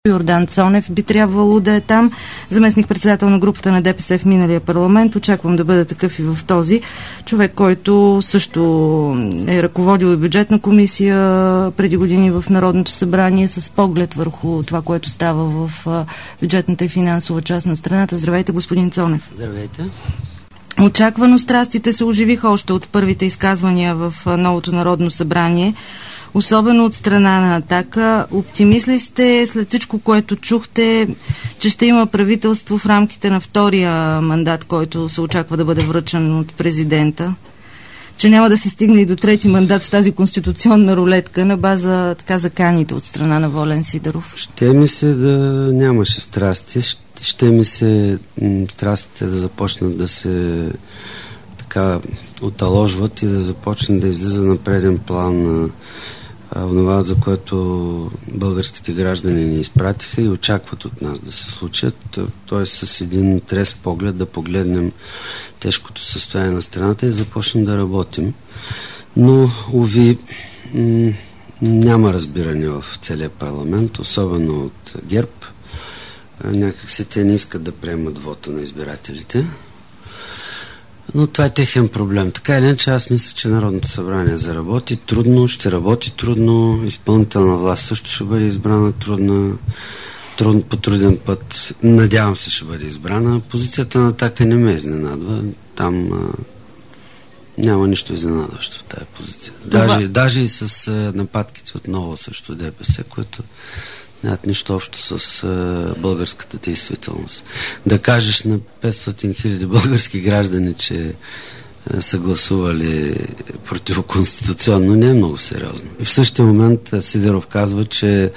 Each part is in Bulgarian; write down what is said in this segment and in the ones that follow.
Йордан Цонев би трябвало да е там. Заместник-председател на групата на ДПС в миналия парламент. Очаквам да бъде такъв и в този. Човек, който също е ръководил и бюджетна комисия преди години в Народното събрание с поглед върху това, което става в бюджетната и финансова част на страната. Здравейте, господин Цонев. Здравейте. Очаквано страстите се оживиха още от първите изказвания в новото Народно събрание. Особено от страна на Атака. Оптимист ли сте след всичко, което чухте, че ще има правителство в рамките на втория мандат, който се очаква да бъде връчен от президента? Че няма да се стигне и до трети мандат в тази конституционна рулетка на база така заканите от страна на Волен Сидеров? Ще ми се да нямаше страсти. Ще ми се страстите да започнат да се така оталожват и да започне да излиза на преден план на онова, за което българските граждани ни изпратиха и очакват от нас да се случат. Т.е. с един трезв поглед да погледнем тежкото състояние на страната и започнем да работим. Но, уви, няма разбиране в целия парламент, особено от ГЕРБ. Някакси те не искат да приемат вота на избирателите. Но това е техен проблем. Така или иначе, аз мисля, че Народното събрание заработи трудно, ще работи трудно, изпълнителна власт също ще бъде избрана по труден път. Надявам се, ще бъде избрана. Позицията на Атака не ме изненадва. Там няма нищо изненадващо в тази позиция. Даже и с нападките отново също ДПС, които нямат нищо общо с българската действителност. Да кажеш на 500 хиляди български граждани, че са гласували противоконституционно, не е много сериозно. И в същия момент Сидеров казва, че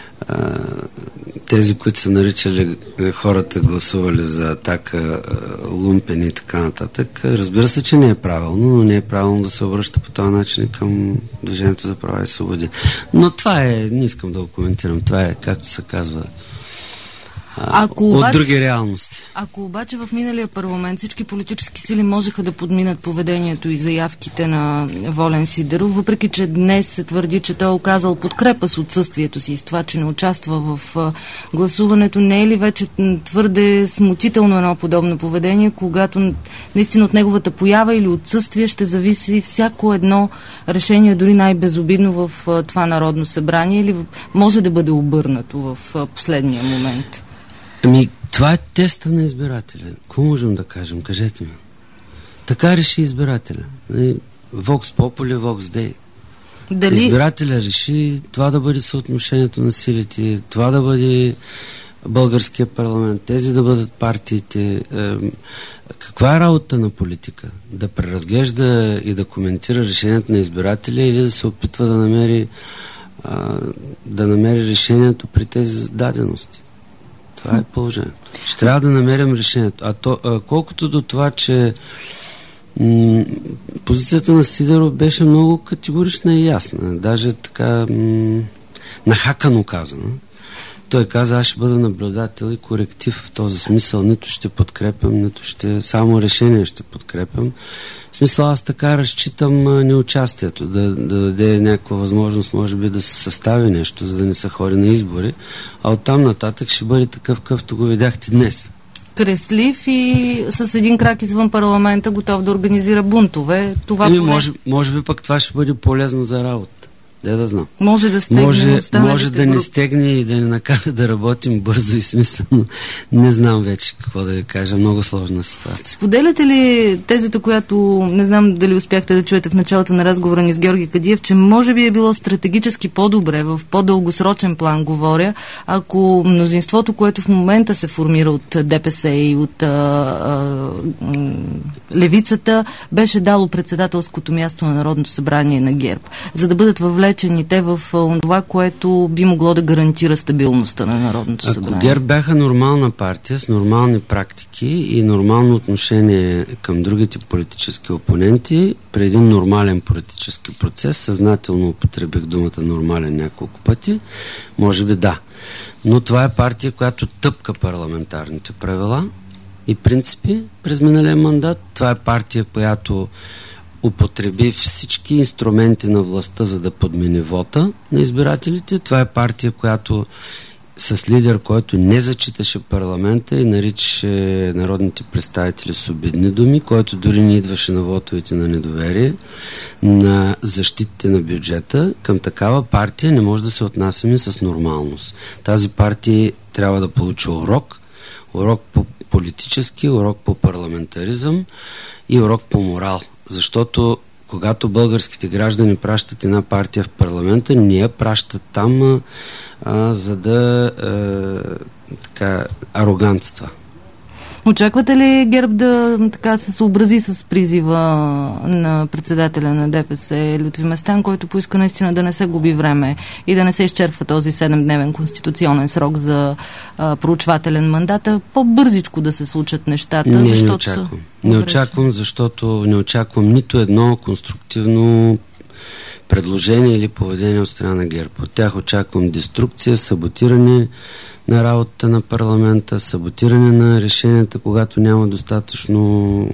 тези, които са наричали хората, гласували за Атака, лумпени и така нататък, разбира се, че не е правилно, но не е правилно да се обръща по този начин към Движението за права и свободи. Но това е, не искам да го коментирам, това е, както се казва, от други реалности. Ако обаче в миналия парламент всички политически сили можеха да подминат поведението и заявките на Волен Сидеров, въпреки че днес се твърди, че той е оказал подкрепа с отсъствието си и с това, че не участва в гласуването, не е ли вече твърде смутително едно подобно поведение, когато наистина от неговата поява или отсъствие ще зависи всяко едно решение, дори най-безобидно в това Народно събрание, или може да бъде обърнато в последния момент? Това е теста на избирателя. Какво можем да кажем? Кажете ми. Така реши избирателя. Vox Populi, Vox Dei. Дали... Избирателя реши това да бъде съотношението на силите, това да бъде българския парламент, тези да бъдат партиите. Каква е работа на политика? Да преразглежда и да коментира решението на избирателя или да се опитва да намери решението при тези дадености? Това е положението. Ще трябва да намерим решението. Колкото до това, че позицията на Сидеров беше много категорична и ясна. Даже така нахакано казана. Той каза, аз ще бъда наблюдател и коректив в този смисъл. Нито ще подкрепям, нито ще... Само решение ще подкрепям. В смисъл, аз така разчитам неучастието, да даде някаква възможност, може би, да се състави нещо, за да не се ходи на избори. А оттам нататък ще бъде такъв, какъвто го видяхте днес. Креслив и с един крак извън парламента, готов да организира бунтове. Това може би пък това ще бъде полезно за работа. Да знам. Може да стегне може да не стегне и да не накара да работим бързо и смислено. Не знам вече какво да ви кажа. Много сложна ситуация. Споделяте ли тезата, която не знам дали успяхте да чуете в началото на разговора ни с Георги Кадиев, че може би е било стратегически по-добре, в по-дългосрочен план говоря, ако мнозинството, което в момента се формира от ДПС и от левицата, беше дало председателското място на Народното събрание на ГЕРБ, за да бъдат въвлечени те в това, което би могло да гарантира стабилността на Народното събрание. Ако ГЕРБ бяха нормална партия с нормални практики и нормално отношение към другите политически опоненти, при един нормален политически процес, съзнателно употребих думата нормален няколко пъти, може би да. Но това е партия, която тъпка парламентарните правила и принципи през миналия мандат. Това е партия, която употреби всички инструменти на властта, за да подмени вота на избирателите. Това е партия, която с лидер, който не зачиташе парламента и наричаше народните представители с обидни думи, който дори не идваше на вотовете на недоверие, на защитите на бюджета. Към такава партия не може да се отнасяме с нормалност. Тази партия трябва да получи урок по политически, урок по парламентаризъм и урок по морал. Защото когато българските граждани пращат една партия в парламента, не я пращат там за да арогантства. Очаквате ли ГЕРБ да се съобрази с призива на председателя на ДПС Лютви Местан, който поиска наистина да не се губи време и да не се изчерпва този 7-дневен конституционен срок за проучвателен мандат, а по-бързичко да се случат нещата? Не очаквам, защото не очаквам нито едно конструктивно предложение или поведение от страна на ГЕРБ. От тях очаквам деструкция, саботиране на работата на парламента, саботиране на решенията, когато няма достатъчно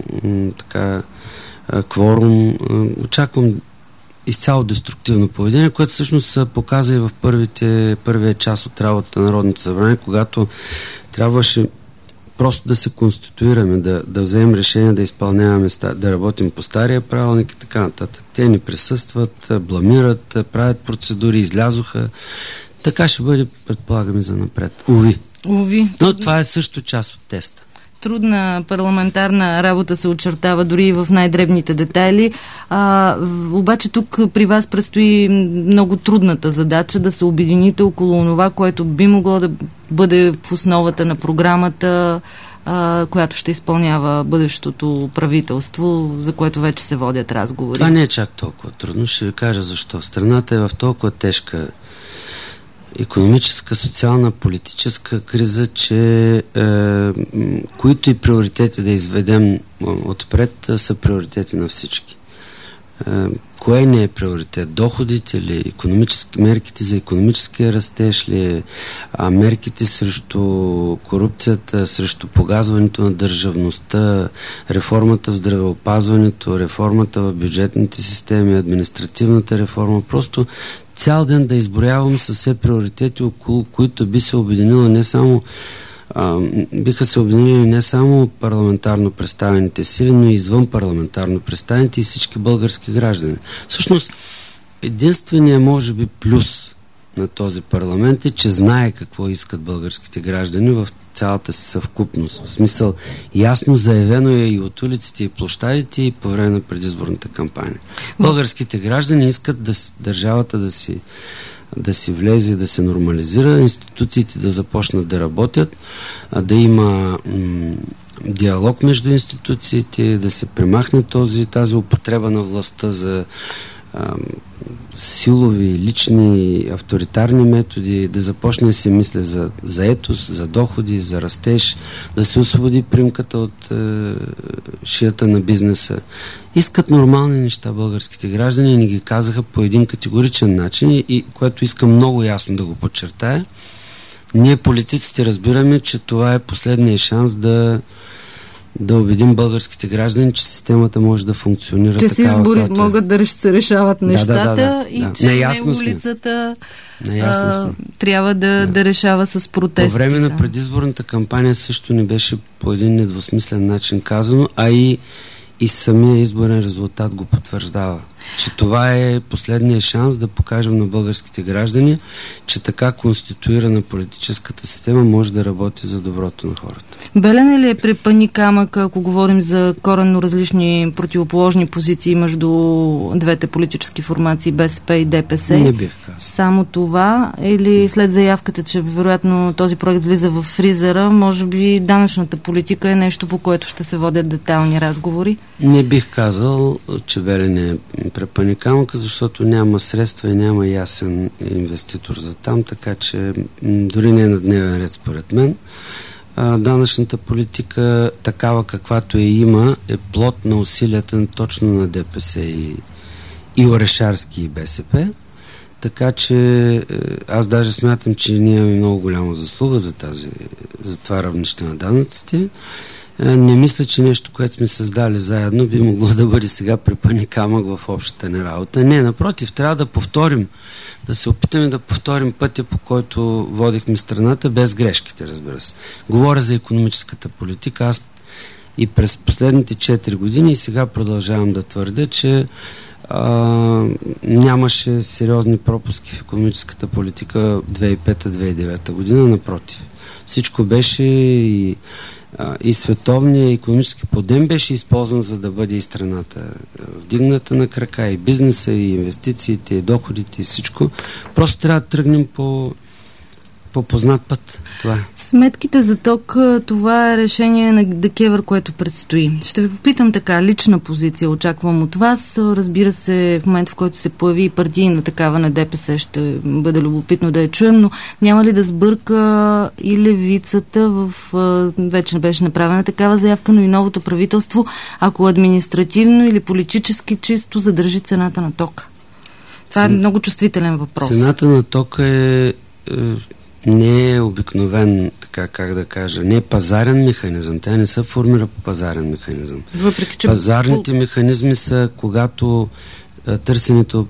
кворум. Очаквам изцяло деструктивно поведение, което всъщност се показа и в първия час от работата на Народното събрание, когато трябваше просто да се конституираме, да вземем решение, да изпълняваме, да работим по стария правилник и така нататък. Те не присъстват, бламират, правят процедури, излязоха. Така ще бъде, предполагаме, за напред. Уви. Но това е също част от теста. Трудна парламентарна работа се очертава дори и в най-дребните детайли. Обаче тук при вас предстои много трудната задача да се обедините около това, което би могло да бъде в основата на програмата, която ще изпълнява бъдещото правителство, за което вече се водят разговори. Това не е чак толкова трудно. Ще ви кажа защо. Страната е в толкова тежка икономическа, социална, политическа криза, че които и приоритети да изведем отпред са приоритети на всички. Кое не е приоритет? Доходите ли? Мерките за икономическия растеж ли? Мерките срещу корупцията, срещу погазването на държавността, реформата в здравеопазването, реформата в бюджетните системи, административната реформа. Просто цял ден да изброявам със все приоритети, около които би се обединила биха се обединили не само парламентарно представените сили, но и извън парламентарно представените и всички български граждани. Всъщност, единственият, може би, плюс на този парламент е, че знае какво искат българските граждани в цялата си съвкупност. В смисъл, ясно заявено е и от улиците и площадите и по време на предизборната кампания. Българските граждани искат държавата да си влезе, да се нормализира, институциите да започнат да работят, да има диалог между институциите, да се премахне тази употреба на властта за силови, лични, авторитарни методи, да започне да се мисли за заетост, за доходи, за растеж, да се освободи примката от шията на бизнеса. Искат нормални неща българските граждани и ни ги казаха по един категоричен начин и което искам много ясно да го подчертая. Ние политиците разбираме, че това е последният шанс да убедим българските граждани, че системата може да функционира че такава, с избори могат да се решават нещата и че не улицата трябва да решава с протести. По време на предизборната кампания също не беше по един недвусмислен начин казано, а и самия изборен резултат го потвърждава. Че това е последния шанс да покажем на българските граждани, че така конституирана политическата система може да работи за доброто на хората. Белене ли е препъни камък, ако говорим за коренно различни противоположни позиции между двете политически формации БСП и ДПС? Не бих казал. Само това или след заявката, че вероятно този проект влиза в фризера, може би данъчната политика е нещо, по което ще се водят детайлни разговори? Не бих казал, че Белене е препъни камъка, защото няма средства и няма ясен инвеститор за там, така че дори не е на дневен ред според мен. Данъчната политика, такава каквато има, е плод на усилията точно на ДПС и Орешарски и БСП. Така че аз даже смятам, че ние имаме много голяма заслуга за това равнище на данъците. Не мисля, че нещо, което сме създали заедно, би могло да бъде сега препъни камък в общата ни работа. Не, напротив, трябва да повторим, да се опитаме да повторим пътя, по който водихме страната, без грешките, разбира се. Говоря за икономическата политика. Аз и през последните 4 години и сега продължавам да твърдя, че нямаше сериозни пропуски в икономическата политика 2005-2009 година, напротив. Всичко беше и световния икономически подем беше използван, за да бъде и страната вдигната на крака, и бизнеса, и инвестициите, и доходите, и всичко. Просто трябва да тръгнем по познат път. Това е. Сметките за ток, това е решение на ДКЕВР, което предстои. Ще ви попитам така, лична позиция очаквам от вас. Разбира се, в момента, в който се появи и партийна такава на ДПС, ще бъде любопитно да я чуем, но няма ли да сбърка и левицата вече беше направена такава заявка, но и новото правителство, ако административно или политически чисто задържи цената на тока? Това е много чувствителен въпрос. Цената на тока не е обикновен, така как да кажа, не е пазарен механизъм. Тя не се формира по пазарен механизъм. Въпреки, че пазарните механизми са, когато търсенето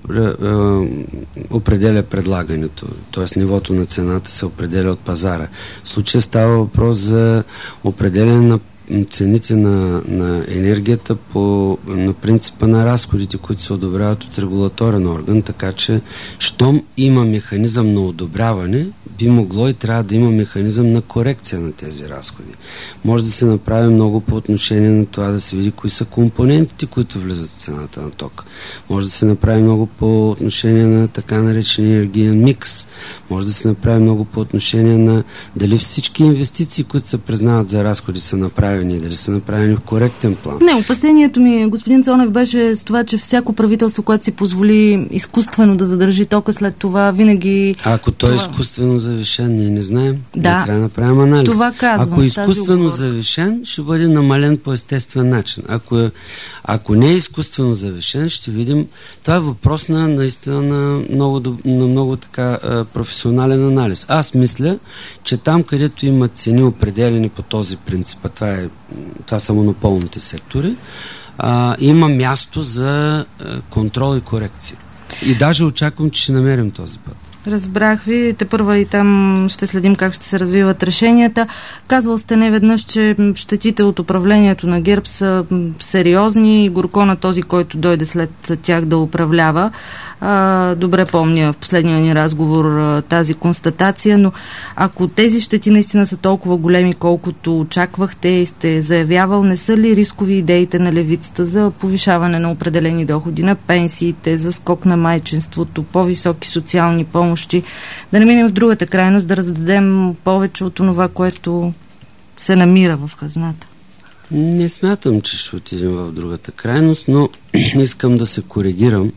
определя предлагането, т.е. нивото на цената се определя от пазара. В случая става въпрос за определяне на цените на енергията на принципа на разходите, които се одобряват от регулаторен орган, така че щом има механизъм на одобряване, би могло и трябва да има механизъм на корекция на тези разходи. Може да се направи много по отношение на това да се види кои са компонентите, които влизат в цената на тока. Може да се направи много по отношение на така наречения енергиен микс. Може да се направи много по отношение на дали всички инвестиции, които се признават за разходи, са направени, дали са направени в коректен план. Не, опасението ми, господин Цонев, беше с това, че всяко правителство, което си позволи изкуствено да задържи тока, след това винаги... Ако той е изкуствено завишен, ние не знаем. Да. Трябва да направим анализ. Това казвам. Ако е изкуствено завишен, ще бъде намален по естествен начин. Ако не е изкуствено завишен, ще видим... Това е въпрос наистина на много така професионален анализ. Аз мисля, че там, където има цени определени по този принцип, това са монополните сектори, има място за контрол и корекция. И даже очаквам, че ще намерим този път. Разбрах ви. Тепърва и там ще следим как ще се развиват решенията. Казвал сте неведнъж, че щетите от управлението на ГЕРБ са сериозни. Горко на този, който дойде след тях да управлява. Добре помня в последния ни разговор тази констатация, но ако тези щети наистина са толкова големи, колкото очаквахте и сте заявявал, не са ли рискови идеите на левицата за повишаване на определени доходи на пенсиите, за скок на майчинството, по-високи социални помощи, да не минем в другата крайност, да раздадем повече от това, което се намира в хазната? Не смятам, че ще отидем в другата крайност, но искам да се коригирам.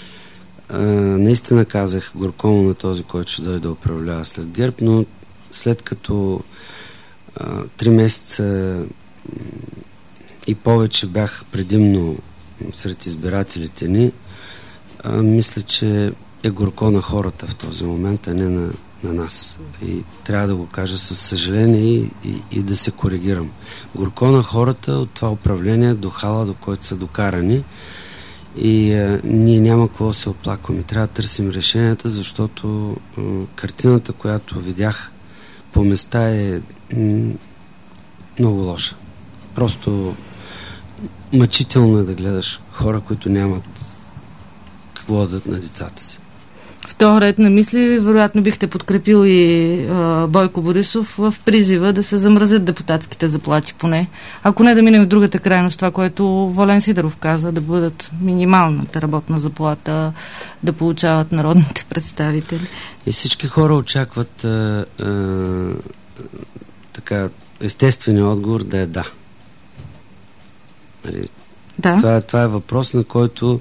Наистина казах горко на този, който ще дойде да управлява след ГЕРБ, но след като 3 месеца и повече бях предимно сред избирателите ни, мисля, че е горко на хората в този момент, а не на нас. И трябва да го кажа със съжаление и да се коригирам. Горко на хората от това управление до хала, до който са докарани, и ние няма какво да се оплакваме. Трябва да търсим решенията, защото картината, която видях по места, е много лоша. Просто мъчително е да гледаш хора, които нямат какво да дадат на децата си. В този ред на мисли, вероятно бихте подкрепил и Бойко Борисов в призива да се замразят депутатските заплати поне. Ако не да минем в другата крайност, това, което Волен Сидеров каза, да бъдат минималната работна заплата да получават народните представители. И всички хора очакват така естественият отговор да е да. Да. Това е въпрос, на който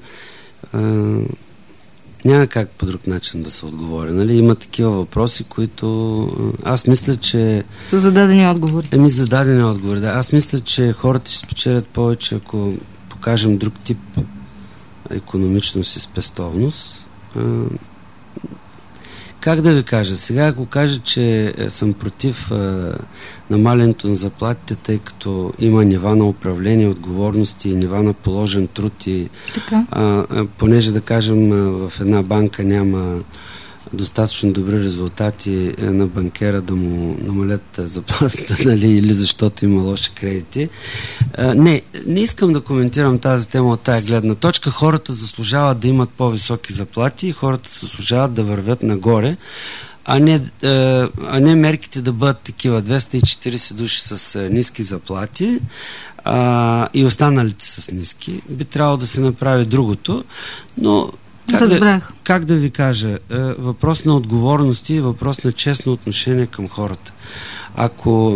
няма как по друг начин да се отговори. Нали? Има такива въпроси, които аз мисля, че... Са зададени отговори. Зададени отговори, да. Аз мисля, че хората ще спечелят повече, ако покажем друг тип икономичност и спестовност. Как да ви кажа? Сега, ако кажа, че съм против намалянето на заплатите, тъй като има нива на управление, отговорности, нива на положен труд и понеже, да кажем, в една банка няма достатъчно добри резултати на банкера да му намалят заплатата, нали, или защото има лоши кредити. Не искам да коментирам тази тема от тая гледна точка. Хората заслужават да имат по-високи заплати и хората заслужават да вървят нагоре, а не мерките да бъдат такива. 240 души с ниски заплати и останалите с ниски. Би трябвало да се направи другото, но как да ви кажа, въпрос на отговорности и въпрос на честно отношение към хората. Ако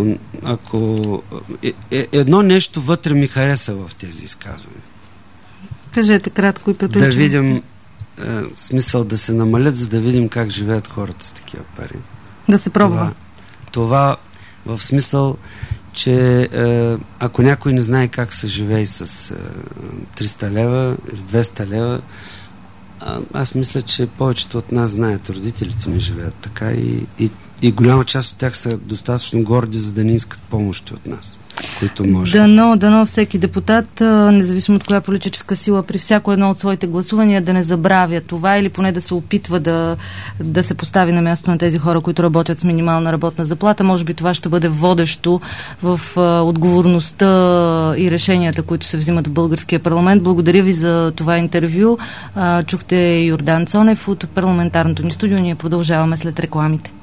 едно нещо вътре ми хареса в тези изказвания. Кажете кратко и приключваме. Да видим смисъл да се намалят, за да видим как живеят хората с такива пари. Да се пробва. Това в смисъл, че ако някой не знае как се живее с 300 лева, с 200 лева, аз мисля, че повечето от нас знаят, родителите ни живеят така и голяма част от тях са достатъчно горди, за да не искат помощи от нас, които може. Дано всеки депутат, независимо от коя политическа сила, при всяко едно от своите гласувания да не забравя това или поне да се опитва да се постави на място на тези хора, които работят с минимална работна заплата. Може би това ще бъде водещо в отговорността и решенията, които се взимат в българския парламент. Благодаря ви за това интервю. Чухте Йордан Цонев от парламентарното ни студио. Ние продължаваме след рекламите.